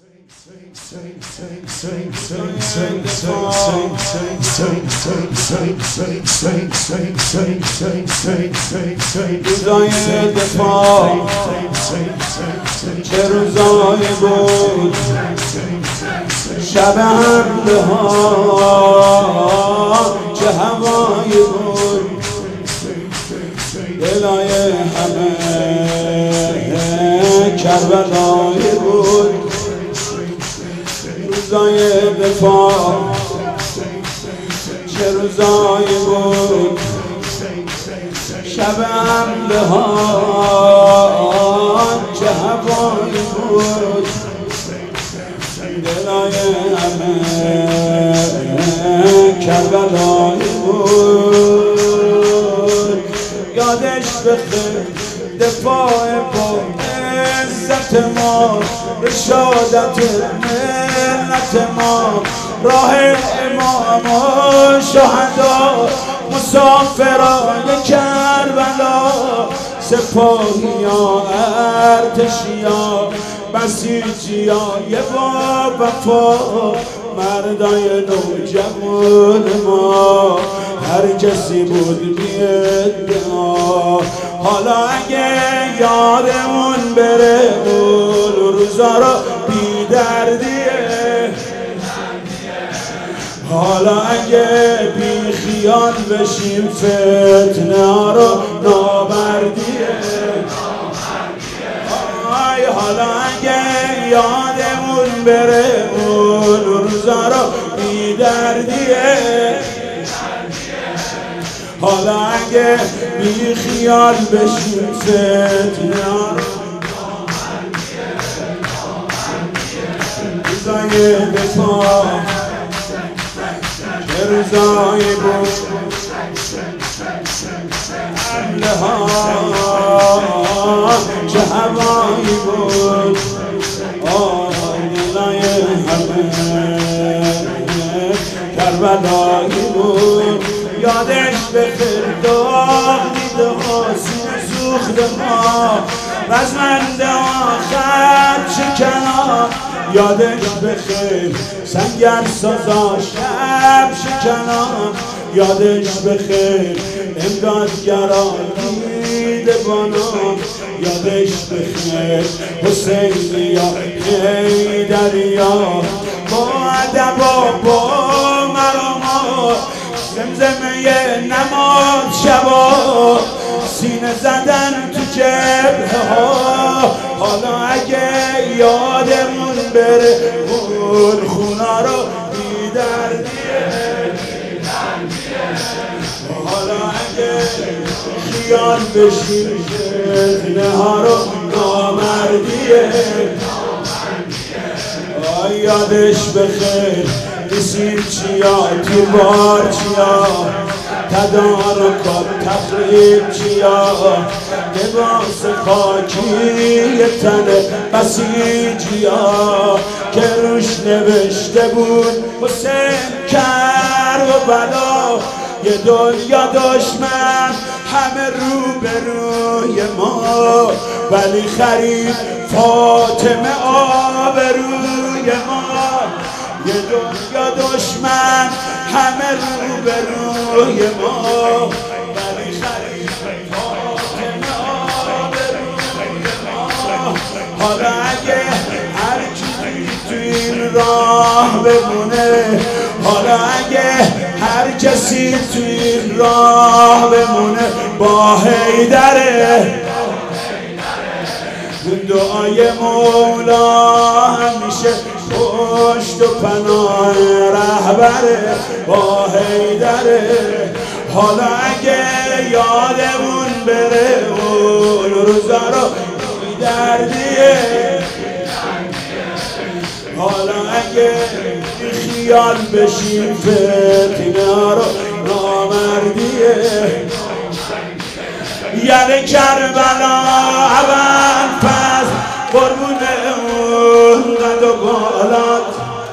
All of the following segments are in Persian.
روزای دفاع چه روزایی بود، شب حمله ها چه هوایی بود، دلای همه کربلایی بود. روزای دفاع چه روزایی بود، شب حمله ها چه هوایی بود، دلای همه کربلایی بود. یادش بخیر دفاع با عزت ما، رشادت ملت ما، راه امام و شهدا، مسافران کربلا، سپاهیا ارتشیا، بسیجیای با وفا، مردای نوجوان ما، هر کسی بود بی‌ادعا. حالا اگه یادمون بره اون روزا رو بی دردیه، حالا اگه بی خیال بشیم فتنه ها رو نامردیه، حالا اگه یادمون بره اون روزا رو بی دردیه، حالا اگه بی خیال بشیم فتنه ها رو روزای دفاع چه روزایی بود، حمله ها چه هوایی بود، دلای همه کربلایی بود. یادش بخیر داغ دیده ها، سینه سوخته ها، رزمنده آخر شکنا. یادش بخیر سنگر سازا شب شکنا، یادش بخیر امدادگرا دیده بانا، یادش بخیر حسینیا حیدریا، با ادب و با مراما، زمزمه نماز شبا، سینه زدن تو جبهه ها. حالا اگه یادمون بره اون خونا رو بی دردیه، حالا اگه خیال بشیم فتنه ها رو نامردیه. یادش بخیر رسید چیا تیربار چیا، تدارکات تخریب چیا، لباس خاکی تن بسیجیا که روش نوشته بود حسین کربلا. یه دنیا دشمن همه رو به روی ما، ولی خرید فاطمه آبروی ما. یه دنیا دشمن همه رو به روی ما، ولی خرید فاطمه آبروی ما. حالا اگه هر چیزی تو این راه بمونه، حالا اگه هر کسی تو این راه بمونه با حیدره، دعای مولا همیشه پشت و پناه رهبره با حیدره. حالا اگه یادمون بره اون روزا رو بی دردیه، حالا اگه خیال بشیم فتنه ها رو نامردیه. یعنی کربلا اول پس قربون اون قد و بالات،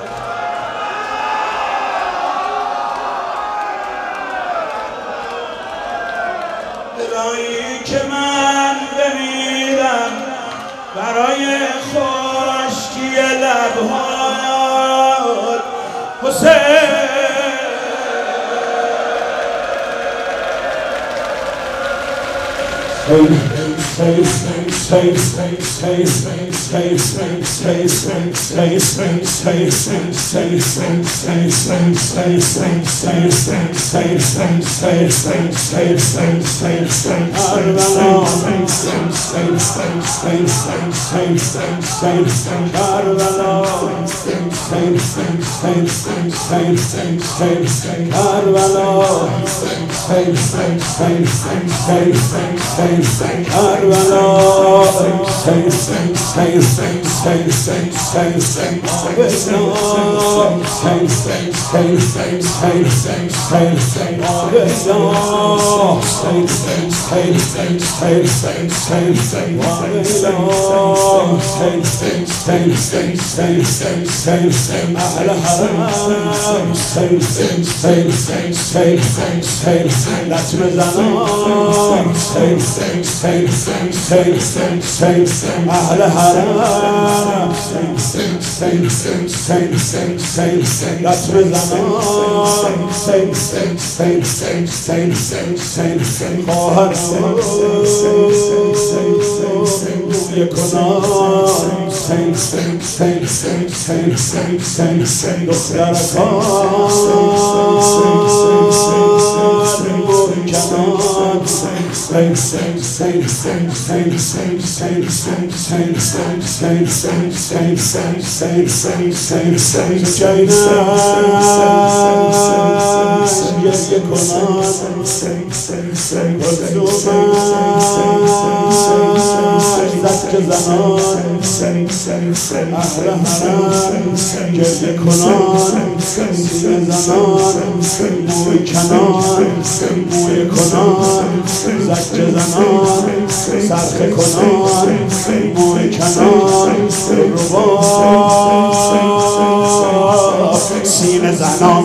برایی که من بمیرم برای خشکی لب باید حسین سینه زنان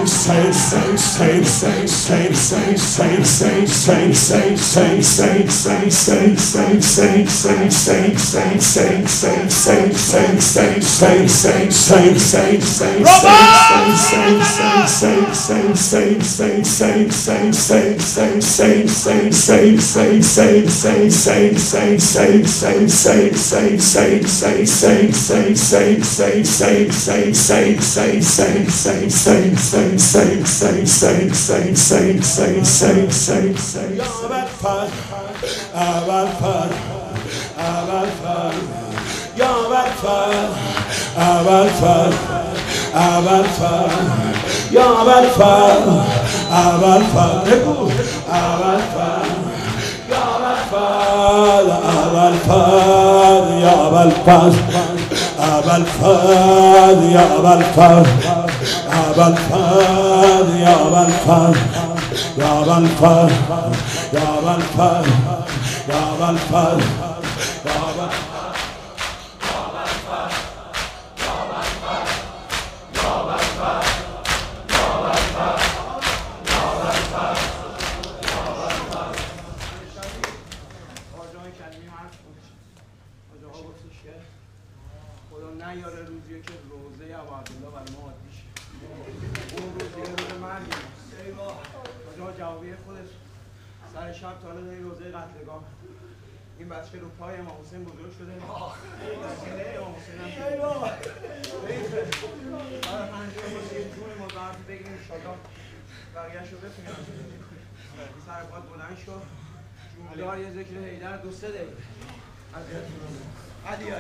این بچه رو پای امام حسین بزرگ شده امام حسین هم جون مضاعف بگیم انشالله بقیه‌اش رو بتونیم سر پاد بلند شد جوندار یه ذکر حیدر 2-3 دقیقه علی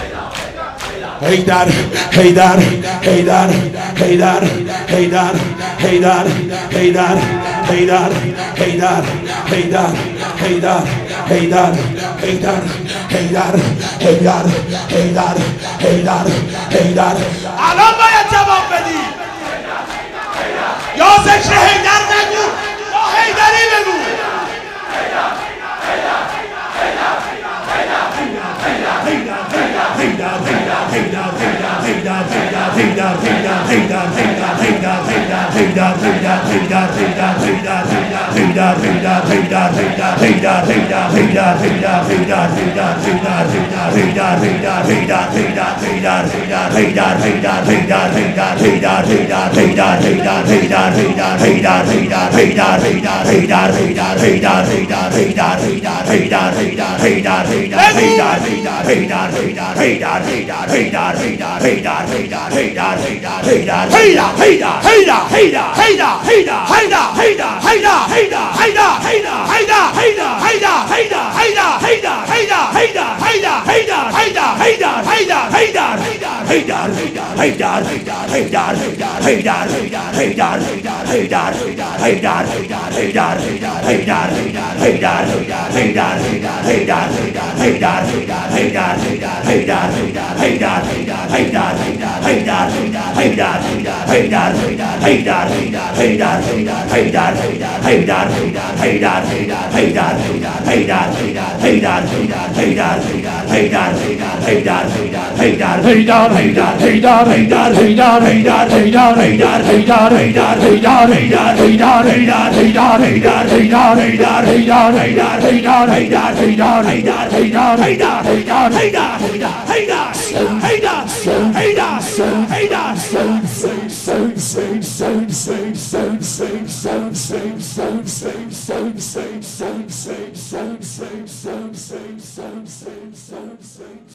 حیدر حیدر حیدر حیدر حیدر Haydar, Haydar, Haydar, Haydar, Haydar, Haydar, Haydar, Haydar, Haydar, Haydar, Haydar, Haydar, Haydar. الان باید جواب بدی. یا ذکر حیدر نگو یا حیدری بگو.